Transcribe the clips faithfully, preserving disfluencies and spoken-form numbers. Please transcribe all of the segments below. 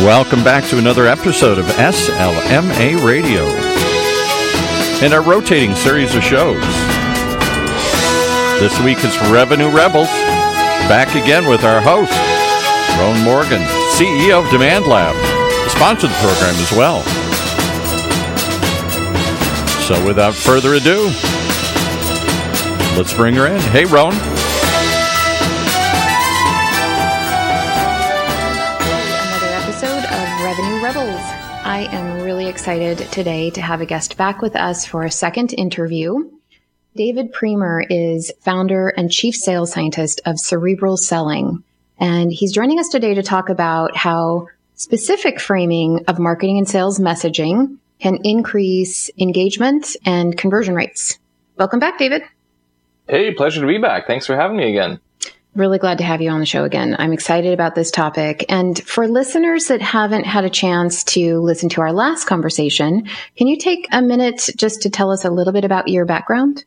Welcome back to another episode of S L M A Radio and our rotating series of shows. This week it's Revenue Rebels, back again with our host, Rowan Morgan, C E O of Demand Lab, who sponsored the program as well. So without further ado, let's bring her in. Hey, Rowan. Rebels. I am really excited today to have a guest back with us for a second interview. David Priemer is founder and chief sales scientist of Cerebral Selling, and he's joining us today to talk about how specific framing of marketing and sales messaging can increase engagement and conversion rates. Welcome back, David. Hey, pleasure to be back. Thanks for having me again. Really glad to have you on the show again. I'm excited about this topic. And for listeners that haven't had a chance to listen to our last conversation, can you take a minute just to tell us a little bit about your background?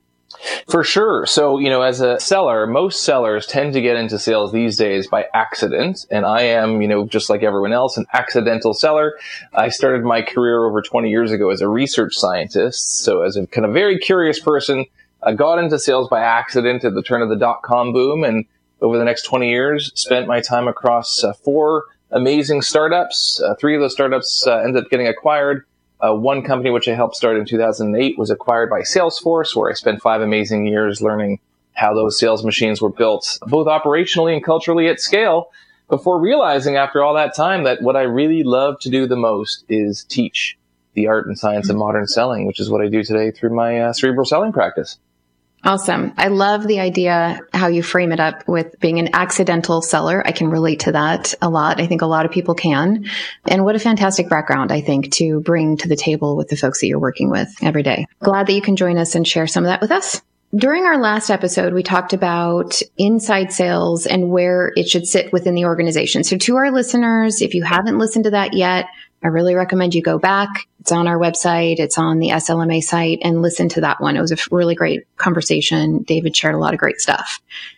For sure. So, you know, as a seller, most sellers tend to get into sales these days by accident. And I am, you know, just like everyone else, an accidental seller. I started my career over twenty years ago as a research scientist. So as a kind of very curious person, I got into sales by accident at the turn of the dot-com boom, and over the next twenty years, spent my time across uh, four amazing startups. Uh, three of those startups uh, ended up getting acquired. Uh, one company, which I helped start in two thousand eight, was acquired by Salesforce, where I spent five amazing years learning how those sales machines were built, both operationally and culturally at scale, before realizing after all that time that what I really love to do the most is teach the art and science of modern selling, which is what I do today through my uh, cerebral selling practice. Awesome. I love the idea how you frame it up with being an accidental seller. I can relate to that a lot. I think a lot of people can. And what a fantastic background, I think, to bring to the table with the folks that you're working with every day. Glad that you can join us and share some of that with us. During our last episode, we talked about inside sales and where it should sit within the organization. So to our listeners, if you haven't listened to that yet, I really recommend you go back. It's on our website. It's on the S L M A site, and listen to that one. It was a really great conversation. David shared a lot of great stuff.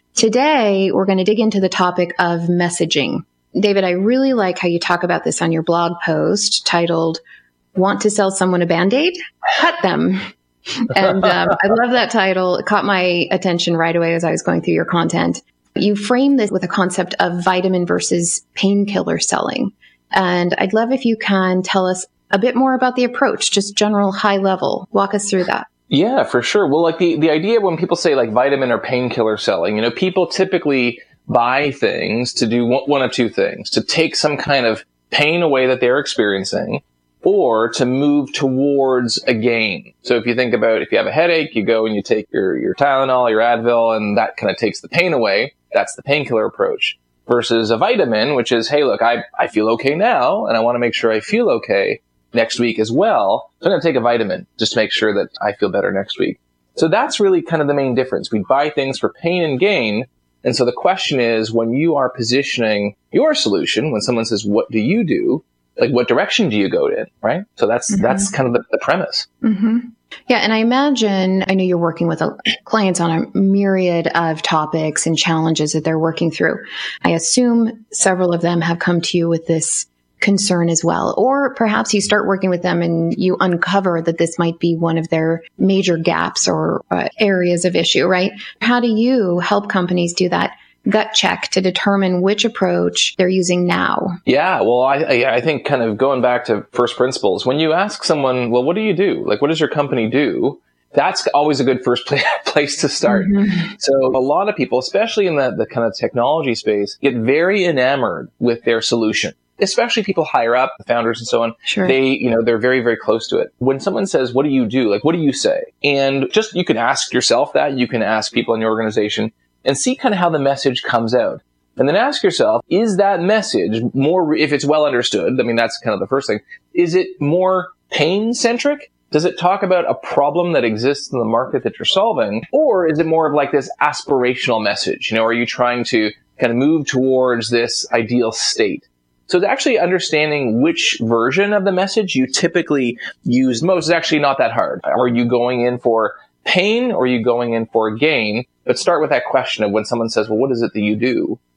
Today, we're going to dig into the topic of messaging. David, I really like how you talk about this on your blog post titled, "Want to Sell Someone a Band-Aid? Cut Them." And um, I love that title. It caught my attention right away as I was going through your content. You frame this with a concept of vitamin versus painkiller selling. And I'd love if you can tell us a bit more about the approach, just general high level. Walk us through that. Yeah, for sure. Well, like the, the idea when people say like vitamin or painkiller selling, you know, people typically buy things to do one, one of two things, to take some kind of pain away that they're experiencing, or to move towards a gain. So if you think about, if you have a headache, you go and you take your, your Tylenol, your Advil, and that kind of takes the pain away. That's the painkiller approach. Versus a vitamin, which is, hey, look, I, I feel okay now, and I want to make sure I feel okay next week as well. So I'm going to take a vitamin just to make sure that I feel better next week. So that's really kind of the main difference. We buy things for pain and gain. And so the question is, when you are positioning your solution, when someone says, what do you do? Like, what direction do you go in, right? So that's, mm-hmm. that's kind of the, the premise. Mm-hmm. Yeah. And I imagine, I know you're working with clients on a myriad of topics and challenges that they're working through. I assume several of them have come to you with this concern as well. Or perhaps you start working with them and you uncover that this might be one of their major gaps or uh, areas of issue, right? How do you help companies do that gut check to determine which approach they're using now? Yeah, well, I, I think kind of going back to first principles, when you ask someone, well, what do you do? Like, what does your company do? That's always a good first place to start. Mm-hmm. So a lot of people, especially in the, the kind of technology space, get very enamored with their solution. Especially people higher up, the founders and so on. Sure. They, you know, they're very, very close to it. When someone says, what do you do? Like, what do you say? And just, you can ask yourself that. You can ask people in your organization and see kind of how the message comes out. And then ask yourself, is that message more, if it's well understood, I mean, that's kind of the first thing, is it more pain-centric? Does it talk about a problem that exists in the market that you're solving? Or is it more of like this aspirational message? You know, are you trying to kind of move towards this ideal state? So it's actually understanding which version of the message you typically use most is actually not that hard. Are you going in for pain or are you going in for gain? But start with that question of when someone says, well, what is it that you do?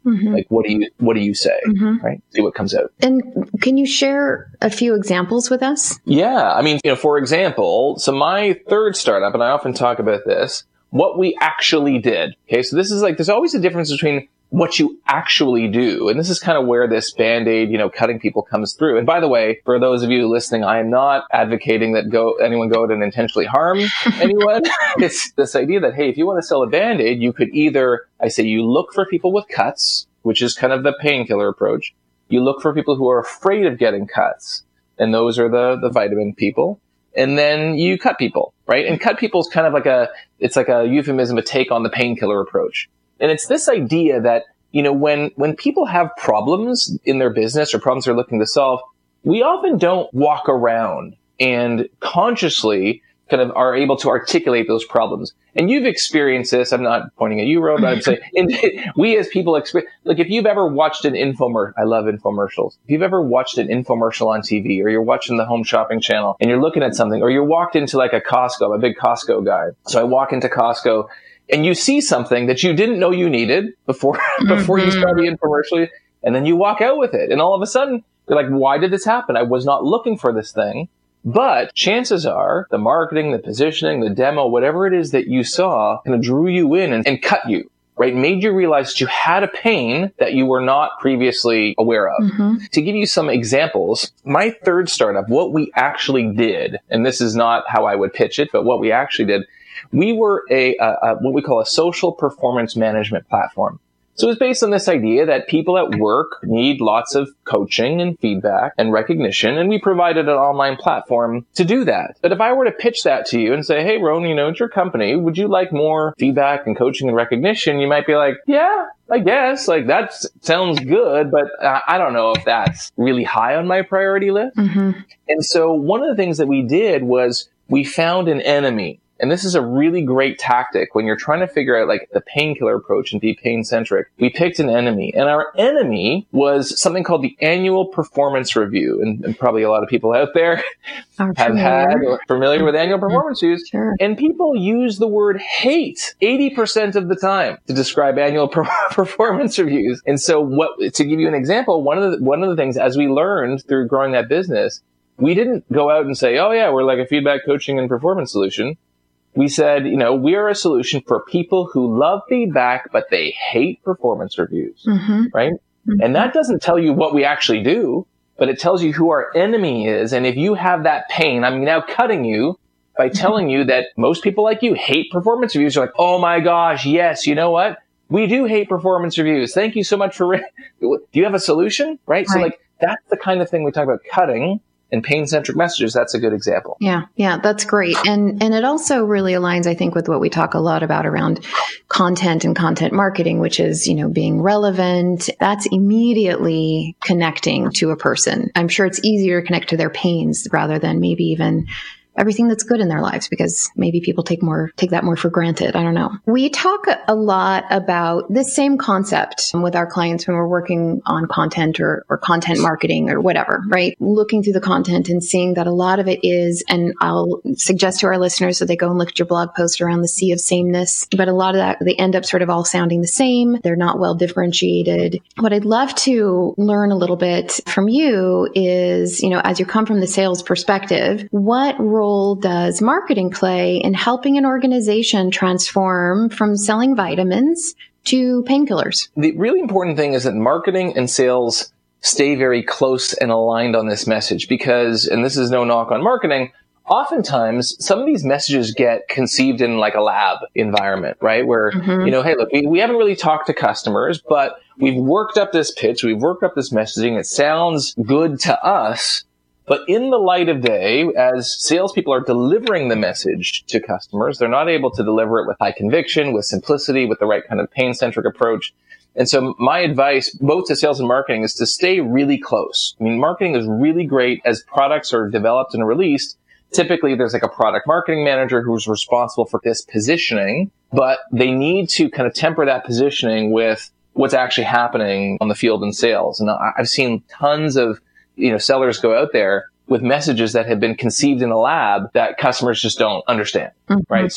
Mm-hmm. Like, what do you, what do you say? Mm-hmm. Right? See what comes out. And can you share a few examples with us? Yeah. I mean, you know, for example, so my third startup, and I often talk about this, what we actually did. Okay. So this is like, there's always a difference between what you actually do. And this is kind of where this Band-Aid, you know, cutting people comes through. And by the way, for those of you listening, I am not advocating that go anyone go out and intentionally harm anyone. It's this idea that, hey, if you want to sell a Band-Aid, you could either, I say you look for people with cuts, which is kind of the painkiller approach. You look for people who are afraid of getting cuts. And those are the, the vitamin people. And then you cut people, right? And cut people is kind of like a, it's like a euphemism, a take on the painkiller approach. And it's this idea that, you know, when, when people have problems in their business or problems they're looking to solve, we often don't walk around and consciously kind of are able to articulate those problems. And you've experienced this. I'm not pointing at you, Ro, but I'd say and we as people experience, like if you've ever watched an infomercial, I love infomercials. If you've ever watched an infomercial on T V or you're watching the home shopping channel and you're looking at something or you walked into like a Costco, I'm a big Costco guy. So I walk into Costco and you see something that you didn't know you needed before, before mm-hmm. you saw the infomercial, and then you walk out with it. And all of a sudden, you're like, why did this happen? I was not looking for this thing. But chances are the marketing, the positioning, the demo, whatever it is that you saw kind of drew you in and, and cut you, right? Made you realize that you had a pain that you were not previously aware of. Mm-hmm. To give you some examples, my third startup, what we actually did, and this is not how I would pitch it, but what we actually did, we were a, a, a what we call a social performance management platform. So it's based on this idea that people at work need lots of coaching and feedback and recognition, and we provided an online platform to do that. But if I were to pitch that to you and say, hey, Ron, you know, it's your company, would you like more feedback and coaching and recognition? You might be like, yeah, I guess. Like, that sounds good, but uh, I don't know if that's really high on my priority list. Mm-hmm. And so one of the things that we did was we found an enemy. And this is a really great tactic when you're trying to figure out like the painkiller approach and be pain centric. We picked an enemy, and our enemy was something called the annual performance review. And, and probably a lot of people out there have familiar. had or familiar with annual performance reviews. Sure. And people use the word hate eighty percent of the time to describe annual per- performance reviews. And so what, to give you an example, one of the, one of the things as we learned through growing that business, we didn't go out and say, oh yeah, we're like a feedback, coaching, and performance solution. We said, you know, we are a solution for people who love feedback, but they hate performance reviews, mm-hmm. right? Mm-hmm. And that doesn't tell you what we actually do, but it tells you who our enemy is. And if you have that pain, I'm now cutting you by telling you that most people like you hate performance reviews. You're like, oh my gosh, yes, you know what? We do hate performance reviews. Thank you so much for, re- do you have a solution? Right? right? So like, that's the kind of thing we talk about cutting. And pain-centric messages, that's a good example. Yeah, yeah, that's great. And and it also really aligns, I think, with what we talk a lot about around content and content marketing, which is, you know, being relevant. That's immediately connecting to a person. I'm sure it's easier to connect to their pains rather than maybe even everything that's good in their lives, because maybe people take more, take that more for granted. I don't know. We talk a lot about this same concept with our clients when we're working on content or, or content marketing or whatever, right? Looking through the content and seeing that a lot of it is, and I'll suggest to our listeners that they go and look at your blog post around the sea of sameness, but a lot of that, they end up sort of all sounding the same. They're not well differentiated. What I'd love to learn a little bit from you is, you know, as you come from the sales perspective, what role does marketing play in helping an organization transform from selling vitamins to painkillers? The really important thing is that marketing and sales stay very close and aligned on this message because, and this is no knock on marketing, oftentimes some of these messages get conceived in like a lab environment, right? Where, mm-hmm. you know, hey, look, we, we haven't really talked to customers, but we've worked up this pitch, we've worked up this messaging. It sounds good to us. But in the light of day, as salespeople are delivering the message to customers, they're not able to deliver it with high conviction, with simplicity, with the right kind of pain-centric approach. And so my advice, both to sales and marketing, is to stay really close. I mean, marketing is really great as products are developed and released. Typically, there's like a product marketing manager who's responsible for this positioning, but they need to kind of temper that positioning with what's actually happening on the field in sales. And I've seen tons of you know, sellers go out there with messages that have been conceived in a lab that customers just don't understand, mm-hmm. right? So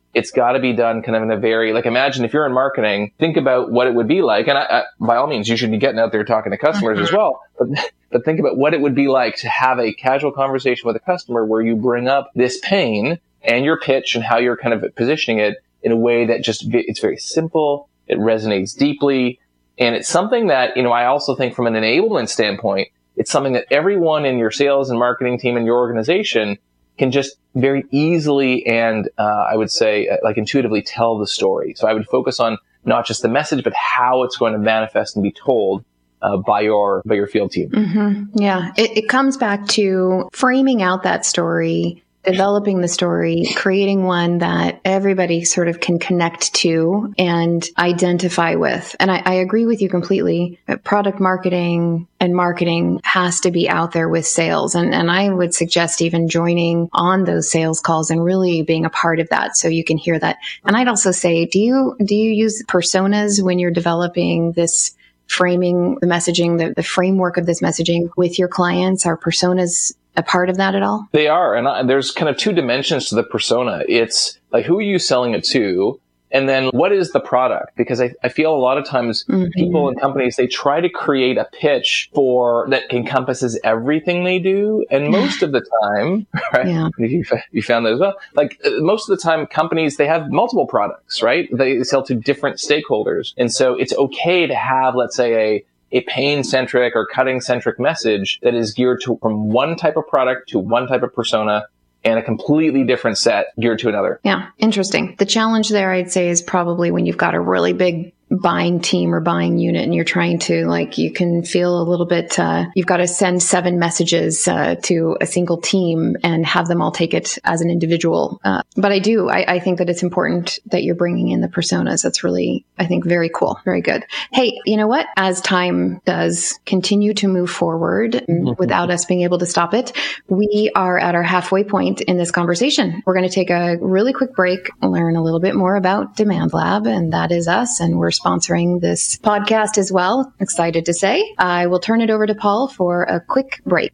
it's got to be done kind of in a very, like, imagine if you're in marketing, think about what it would be like. And I, I, by all means, you should be getting out there talking to customers mm-hmm. as well. But, but think about what it would be like to have a casual conversation with a customer where you bring up this pain and your pitch and how you're kind of positioning it in a way that just, it's very simple. It resonates deeply. And it's something that, you know, I also think from an enablement standpoint, it's something that everyone in your sales and marketing team in your organization can just very easily and uh, I would say uh, like intuitively tell the story. So I would focus on not just the message, but how it's going to manifest and be told uh, by your by your field team. Mm-hmm. Yeah, it, it comes back to framing out that story, developing the story, creating one that everybody sort of can connect to and identify with. And I, I agree with you completely. Product marketing and marketing has to be out there with sales. And, and I would suggest even joining on those sales calls and really being a part of that so you can hear that. And I'd also say, do you, do you use personas when you're developing this framing, the messaging, the, the framework of this messaging with your clients? Are personas a part of that at all? They are. And I, there's kind of two dimensions to the persona. It's like, who are you selling it to? And then what is the product? Because I, I feel a lot of times mm-hmm. people and companies, they try to create a pitch for that encompasses everything they do. And most of the time, right? Yeah. You, you found that as well. Like most of the time companies, they have multiple products, right? They sell to different stakeholders. And so it's okay to have, let's say, a a pain-centric or cutting-centric message that is geared to from one type of product to one type of persona and a completely different set geared to another. Yeah, interesting. The challenge there, I'd say, is probably when you've got a really big buying team or buying unit and you're trying to, like, you can feel a little bit, uh, you've got to send seven messages uh, to a single team and have them all take it as an individual. Uh, but I do, I, I think that it's important that you're bringing in the personas. That's really, I think, very cool. Very good. Hey, you know what? As time does continue to move forward mm-hmm. without us being able to stop it, we are at our halfway point in this conversation. We're going to take a really quick break, learn a little bit more about Demand Lab, and that is us. And we're sponsoring this podcast as well. Excited to say. I will turn it over to Paul for a quick break.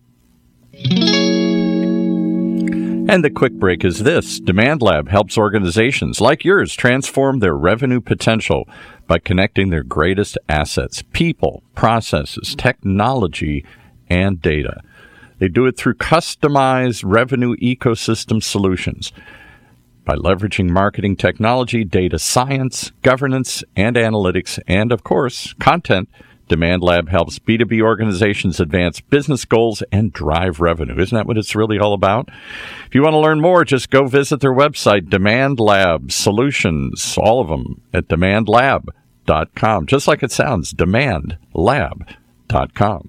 And the quick break is this. Demand Lab helps organizations like yours transform their revenue potential by connecting their greatest assets, people, processes, technology, and data. They do it through customized revenue ecosystem solutions. By leveraging marketing technology, data science, governance, and analytics, and, of course, content, Demand Lab helps B two B organizations advance business goals and drive revenue. Isn't that what it's really all about? If you want to learn more, just go visit their website, Demand Lab Solutions, all of them, at demand lab dot com. Just like it sounds, demand lab dot com.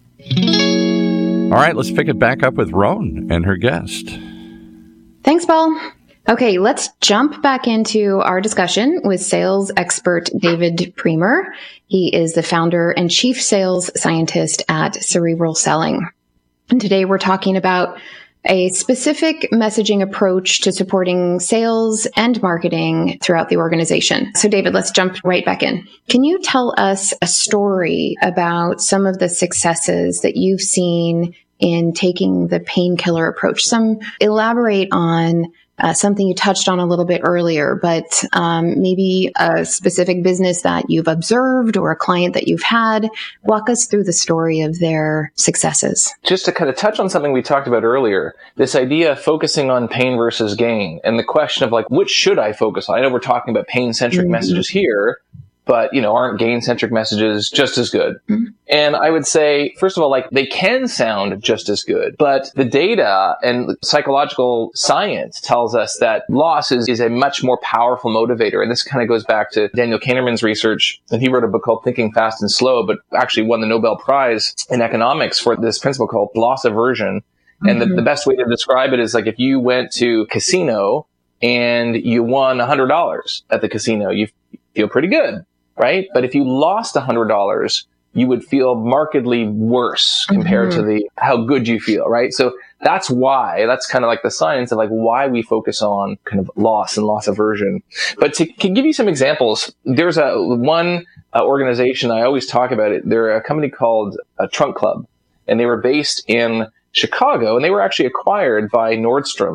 All right, let's pick it back up with Roan and her guest. Thanks, Paul. Okay, let's jump back into our discussion with sales expert David Priemer. He is the founder and chief sales scientist at Cerebral Selling. And today we're talking about a specific messaging approach to supporting sales and marketing throughout the organization. So David, let's jump right back in. Can you tell us a story about some of the successes that you've seen in taking the painkiller approach? Some elaborate on Uh, something you touched on a little bit earlier, but um, maybe a specific business that you've observed or a client that you've had. Walk us through the story of their successes. Just to kind of touch on something we talked about earlier, this idea of focusing on pain versus gain and the question of like, which should I focus on? I know we're talking about pain-centric mm-hmm. messages here, but, you know, aren't gain-centric messages just as good? Mm-hmm. And I would say, first of all, like they can sound just as good, but the data and psychological science tells us that loss is, is a much more powerful motivator. And this kind of goes back to Daniel Kahneman's research. And he wrote a book called Thinking Fast and Slow, but actually won the Nobel Prize in economics for this principle called loss aversion. Mm-hmm. And the, the best way to describe it is like if you went to a casino and you won one hundred dollars at the casino, you feel pretty good. Right? But if you lost one hundred dollars, you would feel markedly worse compared mm-hmm. to the how good you feel, right? So that's why, that's kind of like the science of like why we focus on kind of loss and loss aversion. But to, to give you some examples, there's a one uh, organization I always talk about it. They're a company called uh, Trunk Club, and they were based in Chicago, and they were actually acquired by Nordstrom.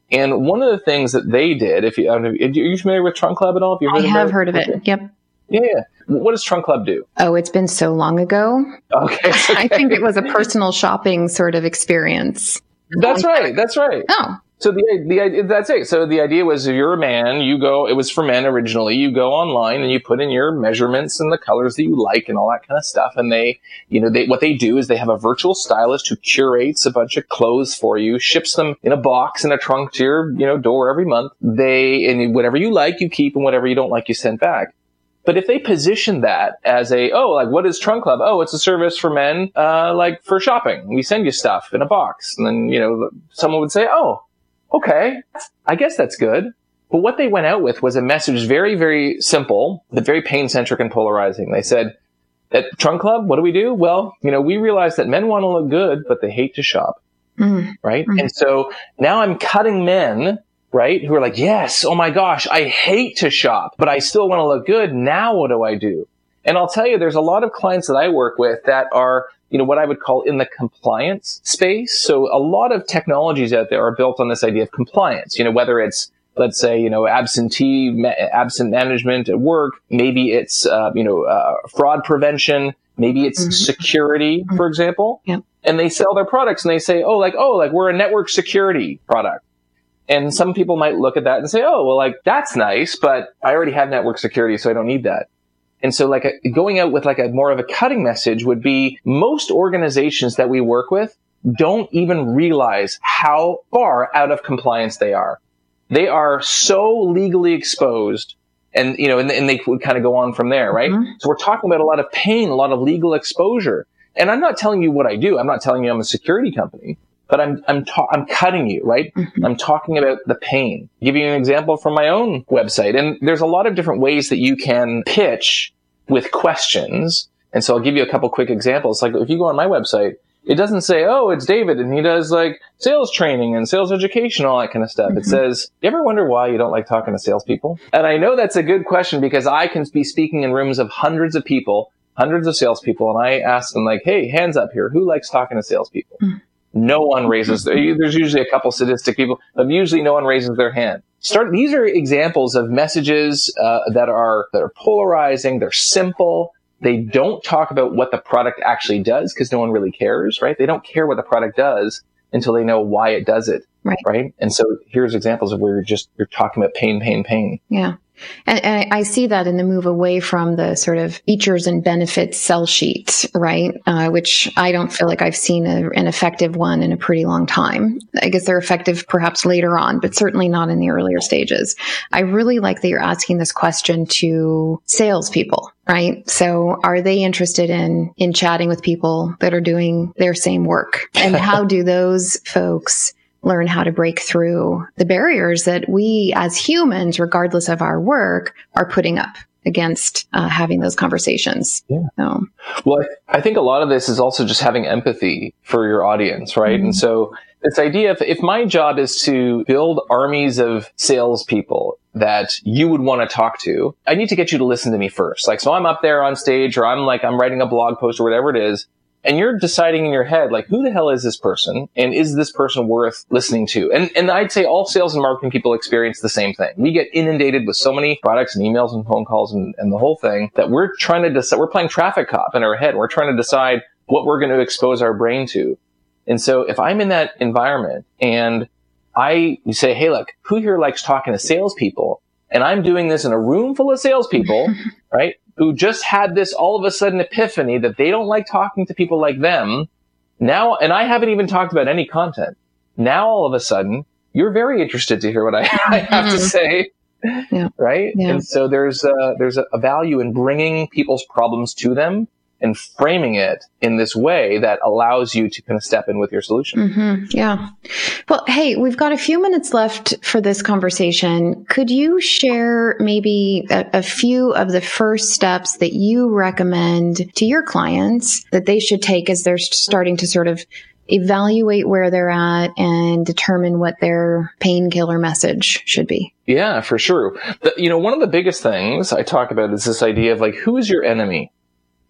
And one of the things that they did, if you, are you familiar with Trunk Club at all? Have you heard I of have it? heard of it. Yep. Yeah. What does Trunk Club do? Oh, it's been so long ago. Okay. okay. I think it was a personal shopping sort of experience. That's right. That's right. Oh. So the the that's it. So the idea was, if you're a man, you go. It was for men originally. You go online and you put in your measurements and the colors that you like and all that kind of stuff. And they, you know, they what they do is they have a virtual stylist who curates a bunch of clothes for you, ships them in a box in a trunk to your, you know, door every month. They and whatever you like, you keep, and whatever you don't like, you send back. But if they position that as a, oh, like, what is Trunk Club? Oh, it's a service for men, uh, like for shopping. We send you stuff in a box. And then, you know, someone would say, oh, okay, I guess that's good. But what they went out with was a message very, very simple, but very pain-centric and polarizing. They said, at Trunk Club, what do we do? Well, you know, we realize that men want to look good, but they hate to shop, mm. right? Mm. And so now I'm cutting men, right, who are like, yes, oh my gosh, I hate to shop, but I still want to look good. Now what do I do? And I'll tell you, there's a lot of clients that I work with that are, you know, what I would call in the compliance space. So a lot of technologies out there are built on this idea of compliance, you know, whether it's, let's say, you know, absentee, ma- absent management at work, maybe it's, uh, you know, uh, fraud prevention, maybe it's mm-hmm. security, mm-hmm. for example. Yep. And they sell their products and they say, oh, like, oh, like we're a network security product. And some people might look at that and say, oh, well, like, that's nice, but I already have network security, so I don't need that. And so like a, going out with like a more of a cutting message would be, most organizations that we work with don't even realize how far out of compliance they are. They are so legally exposed, and, you know, and, and they would kind of go on from there, right? Mm-hmm. So we're talking about a lot of pain, a lot of legal exposure. And I'm not telling you what I do. I'm not telling you I'm a security company, but I'm, I'm, ta- I'm cutting you, right? Mm-hmm. I'm talking about the pain. I'll give you an example from my own website. And there's a lot of different ways that you can pitch with questions. And so I'll give you a couple quick examples. Like if you go on my website, it doesn't say, oh, it's David and he does like sales training and sales education, all that kind of stuff. Mm-hmm. It says, you ever wonder why you don't like talking to salespeople? And I know that's a good question because I can be speaking in rooms of hundreds of people, hundreds of salespeople, and I ask them like, hey, hands up here. Who likes talking to salespeople? Mm-hmm. No one raises their, there's usually a couple sadistic people, but usually no one raises their hand. Start, these are examples of messages, uh, that are, that are polarizing. They're simple. They don't talk about what the product actually does because no one really cares, right? They don't care what the product does until they know why it does it. Right. Right. And so here's examples of where you're just, you're talking about pain, pain, pain. Yeah. And, and I see that in the move away from the sort of features and benefits sell sheet, right? Uh, which I don't feel like I've seen a, an effective one in a pretty long time. I guess they're effective perhaps later on, but certainly not in the earlier stages. I really like that you're asking this question to salespeople, right? So are they interested in, in chatting with people that are doing their same work? And how do those folks learn how to break through the barriers that we as humans, regardless of our work, are putting up against uh, having those conversations? Yeah. So. Well, I, I think a lot of this is also just having empathy for your audience, right? Mm-hmm. And so this idea of, if my job is to build armies of salespeople that you would want to talk to, I need to get you to listen to me first. Like, so I'm up there on stage, or I'm like, I'm writing a blog post or whatever it is. And you're deciding in your head, like, who the hell is this person? And is this person worth listening to? And and I'd say all sales and marketing people experience the same thing. We get inundated with so many products and emails and phone calls and, and the whole thing that we're trying to decide, we're playing traffic cop in our head. We're trying to decide what we're going to expose our brain to. And so if I'm in that environment and I say, hey, look, who here likes talking to salespeople? And I'm doing this in a room full of salespeople, right? Who just had this all of a sudden epiphany that they don't like talking to people like them. Now, and I haven't even talked about any content. Now, all of a sudden, you're very interested to hear what I, I have to say, yeah. right? Yeah. And so there's a, there's a value in bringing people's problems to them and framing it in this way that allows you to kind of step in with your solution. Mm-hmm. Yeah. Well, hey, we've got a few minutes left for this conversation. Could you share maybe a, a few of the first steps that you recommend to your clients that they should take as they're starting to sort of evaluate where they're at and determine what their painkiller message should be? Yeah, for sure. The, you know, one of the biggest things I talk about is this idea of like, who is your enemy?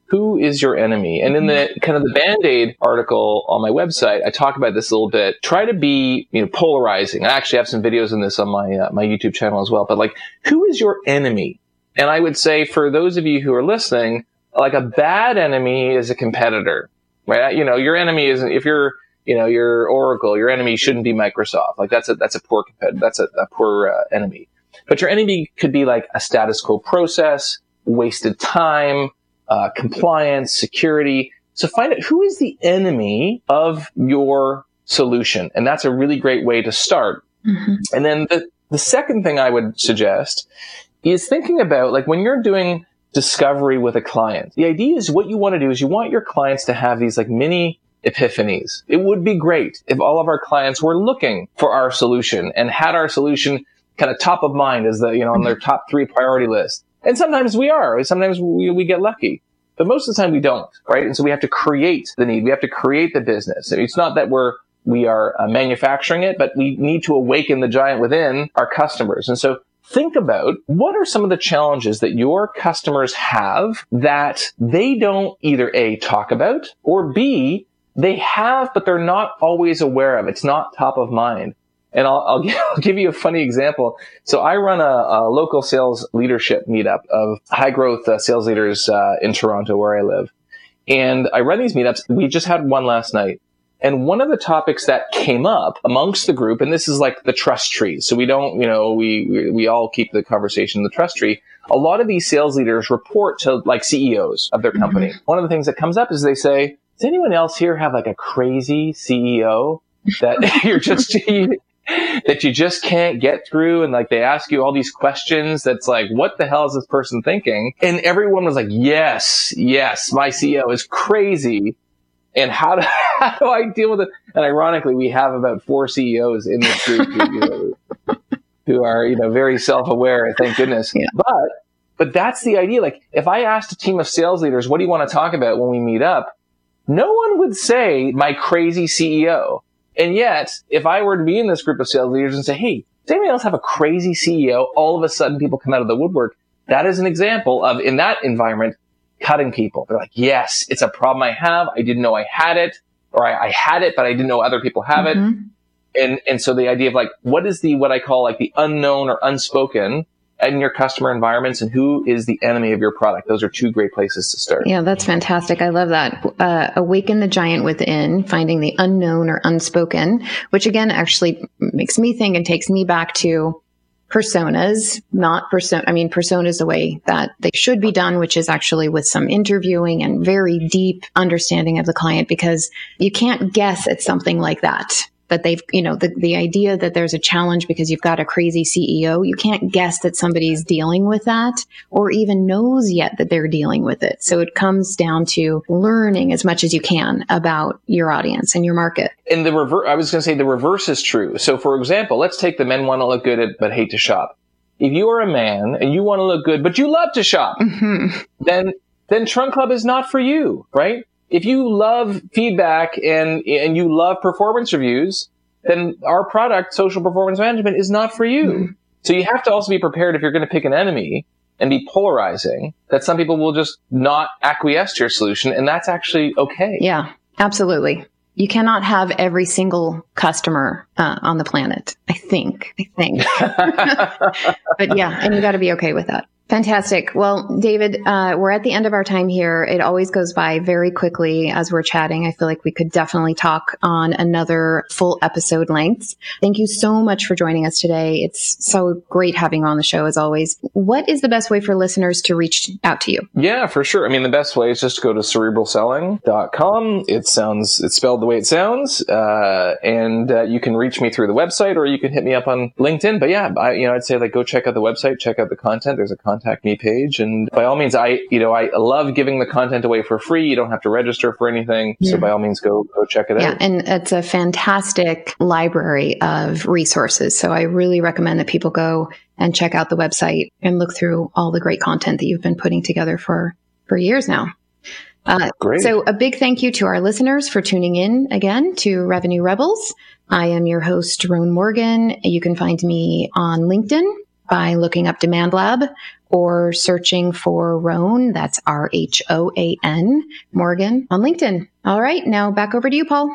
Who is your enemy? And in the kind of the Band-Aid article on my website, I talk about this a little bit. Try to be, you know, polarizing. I actually have some videos on this on my uh, my YouTube channel as well. But like, who is your enemy? And I would say for those of you who are listening, like a bad enemy is a competitor, right? You know, your enemy isn't, if you're, you know, you're Oracle, your enemy shouldn't be Microsoft. Like that's a, that's a poor competitor. That's a, a poor uh, enemy. But your enemy could be like a status quo process, wasted time, uh, compliance, security. So find out who is the enemy of your solution. And that's a really great way to start. Mm-hmm. And then the, the second thing I would suggest is thinking about, like, when you're doing discovery with a client, the idea is what you want to do is you want your clients to have these like mini epiphanies. It would be great if all of our clients were looking for our solution and had our solution kind of top of mind as the, you know, on their top three priority list. And sometimes we are, sometimes we, we get lucky, but most of the time we don't, right? And so we have to create the need. We have to create the business. It's not that we're, we are uh, manufacturing it, but we need to awaken the giant within our customers. And so think about what are some of the challenges that your customers have that they don't either A, talk about, or B, they have, but they're not always aware of. It's not top of mind. And I'll, I'll, give, I'll give you a funny example. So I run a, a local sales leadership meetup of high growth uh, sales leaders uh, in Toronto, where I live. And I run these meetups. We just had one last night. And one of the topics that came up amongst the group, and this is like the trust tree. So we don't, you know, we, we, we all keep the conversation in the trust tree. A lot of these sales leaders report to like C E Os of their company. Mm-hmm. One of the things that comes up is they say, does anyone else here have like a crazy C E O that you're just, that you just can't get through? And like, they ask you all these questions that's like, what the hell is this person thinking? And everyone was like, yes, yes, my C E O is crazy. And how do, how do I deal with it? And ironically, we have about four C E Os in this group who, you know, who are, you know, very self-aware, thank goodness. Yeah. But, but that's the idea. Like, if I asked a team of sales leaders, what do you want to talk about when we meet up? No one would say my crazy C E O. And yet, if I were to be in this group of sales leaders and say, hey, does anyone else have a crazy C E O? All of a sudden, people come out of the woodwork. That is an example of, in that environment, cutting people. They're like, yes, it's a problem I have. I didn't know I had it, or I, I had it, but I didn't know other people have mm-hmm. it. And, and so the idea of like, what is the, what I call like the unknown or unspoken in your customer environments, and who is the enemy of your product? Those are two great places to start. Yeah, that's fantastic. I love that. Uh, awaken the giant within, finding the unknown or unspoken, which again, actually makes me think and takes me back to personas, not persona. I mean, personas the way that they should be done, which is actually with some interviewing and very deep understanding of the client, because you can't guess at something like that. That they've, you know, the, the idea that there's a challenge because you've got a crazy C E O, you can't guess that somebody's dealing with that or even knows yet that they're dealing with it. So it comes down to learning as much as you can about your audience and your market. And the reverse, I was going to say the reverse is true. So for example, let's take the men want to look good at, but hate to shop. If you are a man and you want to look good, but you love to shop, mm-hmm. then, then Trunk Club is not for you, right? If you love feedback and and you love performance reviews, then our product, Social Performance Management, is not for you. Mm-hmm. So you have to also be prepared, if you're going to pick an enemy and be polarizing, that some people will just not acquiesce to your solution, and that's actually okay. Yeah, absolutely. You cannot have every single customer uh, on the planet, I think. I think. But yeah, and you got to be okay with that. Fantastic. Well, David, uh, we're at the end of our time here. It always goes by very quickly as we're chatting. I feel like we could definitely talk on another full episode length. Thank you so much for joining us today. It's so great having you on the show as always. What is the best way for listeners to reach out to you? Yeah, for sure. I mean, the best way is just to go to cerebral selling dot com. It sounds, it's spelled the way it sounds. Uh, and, uh, you can reach me through the website, or you can hit me up on LinkedIn. But yeah, I, you know, I'd say like, go check out the website, check out the content. There's a content Contact me page. And by all means, I, you know, I love giving the content away for free. You don't have to register for anything. Yeah. So by all means, go, go check it yeah, out. And it's a fantastic library of resources. So I really recommend that people go and check out the website and look through all the great content that you've been putting together for, for years now. Uh, Great. So a big thank you to our listeners for tuning in again to Revenue Rebels. I am your host, Roan Morgan. You can find me on LinkedIn. by looking up Demand Lab or searching for Rhoan, that's R H O A N, Morgan, on LinkedIn. All right, now back over to you, Paul.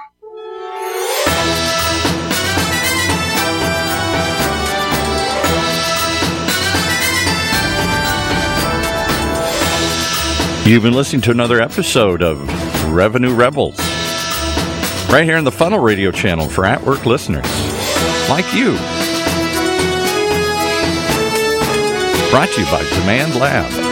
You've been listening to another episode of Revenue Rebels, right here on the Funnel Radio channel for at-work listeners like you. Brought to you by Demand Lab.